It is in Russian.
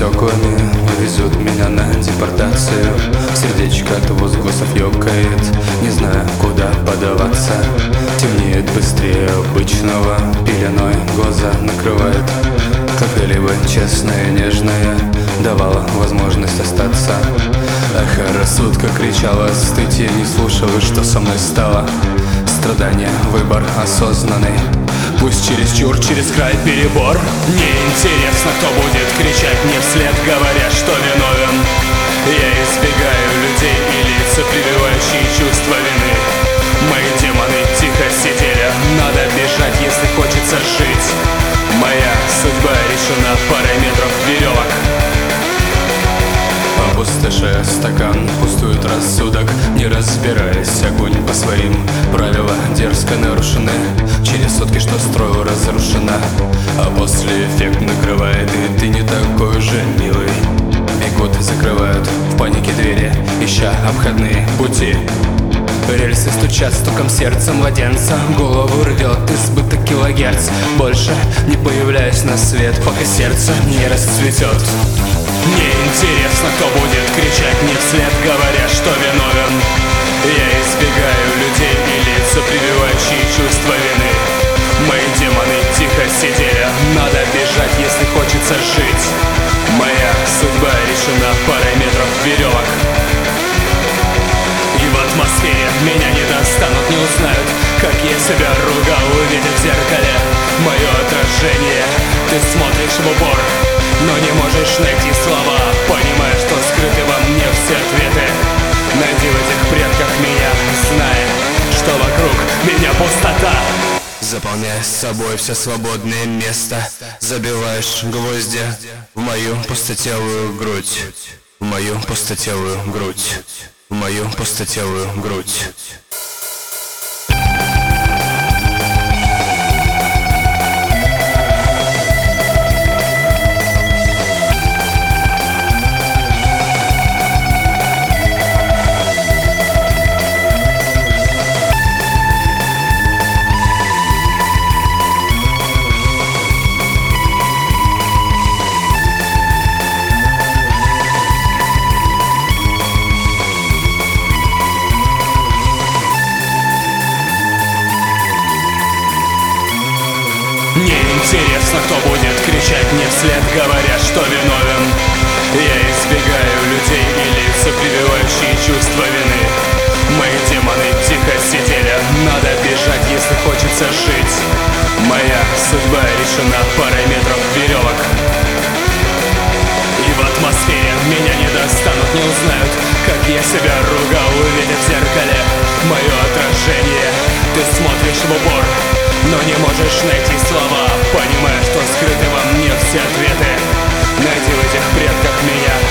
стеклами везут меня на депортацию. Сердечко от возгласов ёкает, не знаю, куда подаваться. Темнеет быстрее обычного, пеленой глаза накрывает. Когда-либо честная и нежная давала возможность остаться. Эхо рассудка кричала: стыть, я не слушал, и что со мной стало? Страдания, выбор осознанный, пусть чересчур, через край перебор. Мне интересно, кто будет кричать мне вслед, говоря, что виновен. Я избегаю людей и лица, прививающие чувство вины. Мои демоны тихо сидели, надо бежать, если хочется жить. Моя судьба решена парой метров веревок. Опустошая стакан, пустует рассудок, не разбираясь, огонь по своим правилам дерзко нарушены. Через сутки, что строил, разрушена, а после эффект накрывает, и ты не такой уже милый. Бегут, закрывают в панике двери, ища обходные пути. Рельсы стучат стуком сердца младенца, голову рвет избыток килогерц. Больше не появляюсь на свет, пока сердце не расцветет. Мне интересно, кто будет кричать мне вслед, говоря, что виновен. Я избегаю людей и лица, прививающие чувство вины. Мои демоны тихо сидели, надо бежать, если хочется жить. Моя судьба решена парой метров веревок. И в атмосфере меня не достанут, не узнают, как я себя ругал, увидев в зеркале мое отражение. Ты смотришь в упор, но не можешь найти слова, понимая, что скрыты во мне все ответы. Найди в этих предках меня, зная, что вокруг меня пустота. Заполняя с собой все свободное место, забиваешь гвозди в мою пустотелую грудь, в мою пустотелую грудь, в мою пустотелую грудь. Мне интересно, кто будет кричать мне вслед, говоря, что виновен. Я избегаю людей и лица, прививающие чувство вины. Мои демоны тихо сидели, надо бежать, если хочется жить. Моя судьба решена парой метров веревок. И в атмосфере меня не достанут, не узнают, как я себя ругал, увидев в зеркале мое отражение. Ты смотришь в упор, но не можешь найти слова, понимая, что скрыты во мне все ответы. Найди в этих предках меня,